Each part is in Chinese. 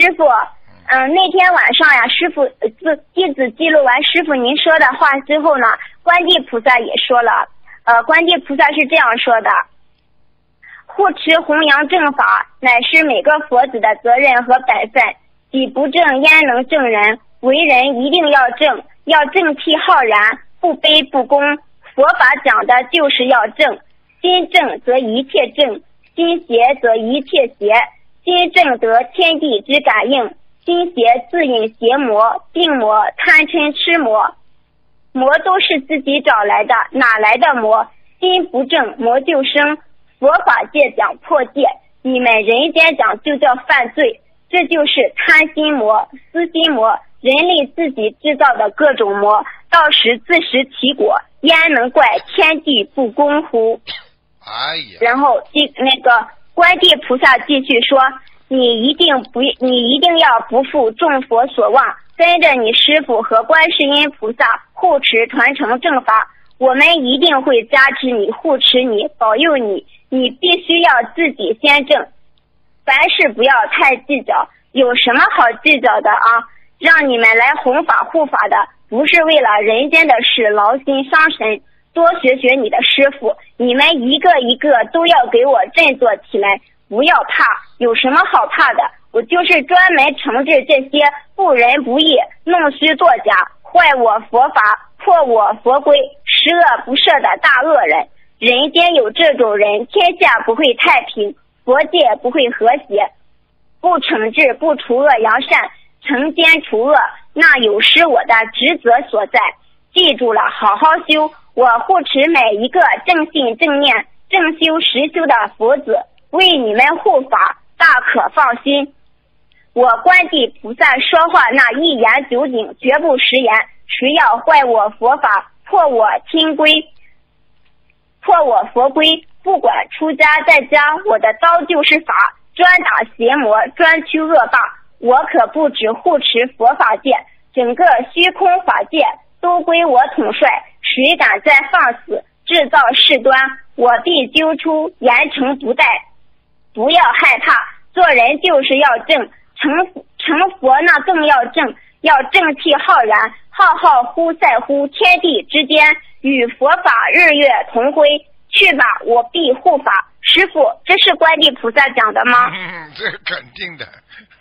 师傅，那天晚上呀，师傅弟子记录完师傅您说的话之后呢，观地菩萨也说了，观地菩萨是这样说的：护持弘扬正法，乃是每个佛子的责任和本分。己不正，焉能正人？为人一定要正，要正气浩然，不卑不恭。佛法讲的就是要正，心正则一切正，心邪则一切邪。心正得天地之感应，心邪自引邪魔、病魔、贪嗔痴魔。魔都是自己找来的，哪来的魔？心不正，魔就生。佛法界讲破戒，你们人间讲就叫犯罪，这就是贪心魔、私心魔，人类自己制造的各种魔，到时自食其果，焉能怪天地不公乎？ 哎呀！ 然后那个观地菩萨继续说，你一定要不负众佛所望，跟着你师父和观世音菩萨护持传承正法，我们一定会加持你、护持你、保佑你。你必须要自己先正，凡事不要太计较，有什么好计较的啊？让你们来弘法护法的，不是为了人间的事劳心伤神，多学学你的师父，你们一个一个都要给我振作起来，不要怕，有什么好怕的？我就是专门惩治这些不仁不义、弄虚作假、坏我佛法、破我佛规、十恶不赦的大恶人。人间有这种人，天下不会太平，佛界不会和谐。不惩治，不除恶扬善，惩奸除恶，那有失我的职责所在。记住了，好好修，我护持每一个正信正念、正修实修的佛子，为你们护法，大可放心。我观地菩萨说话那一言九鼎，绝不食言。谁要坏我佛法，破我天规，破我佛规，不管出家在家，我的刀就是法，专打邪魔，专驱恶霸。我可不只护持佛法界，整个虚空法界都归我统帅。谁敢再放肆制造事端，我必揪出，严惩不贷。不要害怕，做人就是要正，成佛那更要正，要正气浩然，浩浩乎在乎天地之间，与佛法日月同辉。去吧，我必护法。师父，这是观地菩萨讲的吗？ 这肯定的，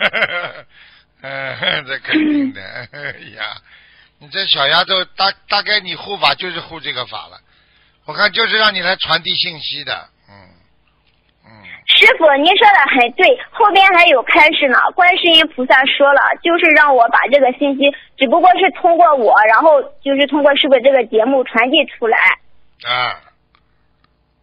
这肯定的。哎呀，你这小丫头，大概你护法就是护这个法了，我看就是让你来传递信息的。 师父，您说的很对，后边还有开示呢。观世音菩萨说了，就是让我把这个信息，只不过是通过我，然后就是通过师父这个节目传递出来。 啊。